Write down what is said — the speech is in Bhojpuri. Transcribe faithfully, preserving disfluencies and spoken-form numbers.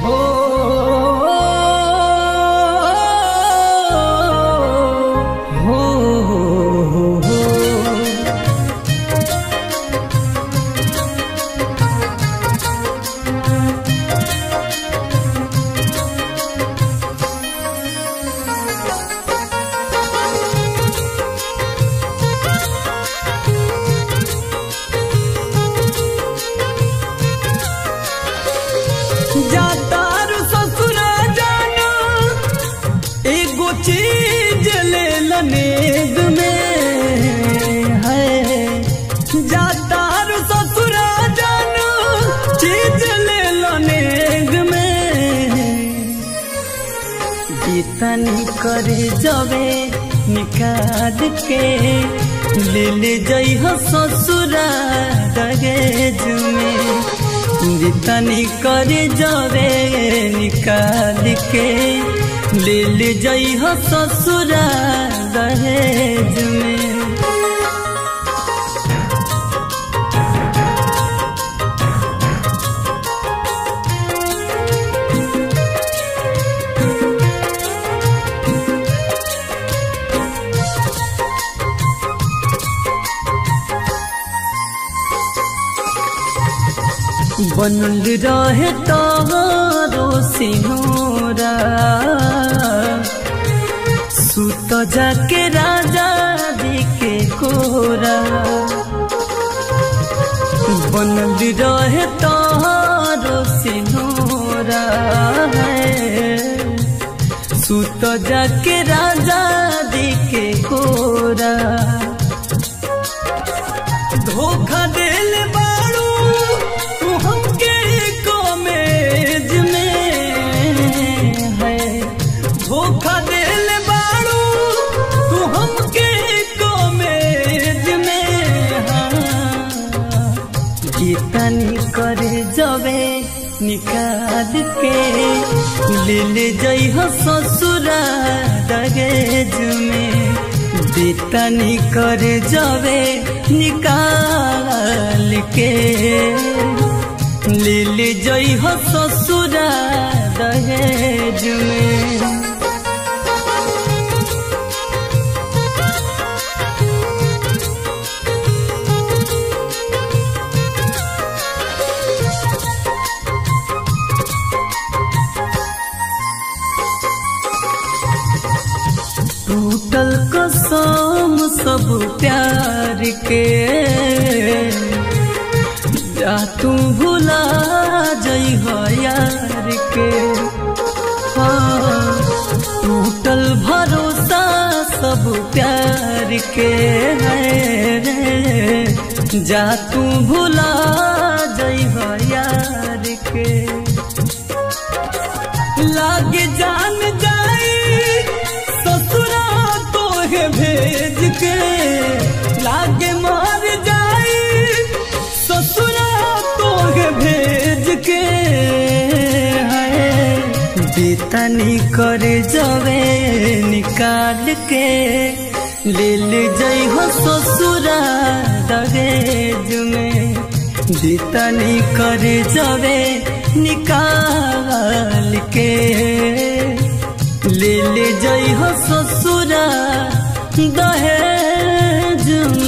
हो हो हो जातार ससुरा जाना एगो चीज ले लनेग में है। जातार ससुरा जाना चीज ले लनेग में जितनी करे जवे निकाल के ले ले जई हो ससुरा दहेज में। जितनी करे जवे निकाल के ले ले जई हो ससुरा दहेज में। बनल रहे तोरो सिनोरा सुत जाके राजा जी के कोरा। बनल रहे तोरो सिनोरा सुत जाके राजा जी के कोरा। धोखा दिल बारू हमके कॉमेज में है। धोखा दिल बारू तू हमके कॉमेज में। हाँ जितनी करे जवे निकाल के ले ले जई हो ससुरा दहेज में। जितनी करे जवे निकाल के ले ले जई हो ससुरा दहेज में। टूटल कसम सब प्यार के जा तू भुला जई हो यार के। हाँ टूटल भरोसा सब प्यार के है रे। जा तू भुला जई हो यार के। लागे जान जाई ससुरा तोहे भेज के। लागे मार जाई ससुरा तोहे भेज के है। जितनी करे जवे निकाल के ले ले जई हो ससुरा दहेज में। जितनी करे जवे निकाल के ले ले जई हो ससुरा दहेज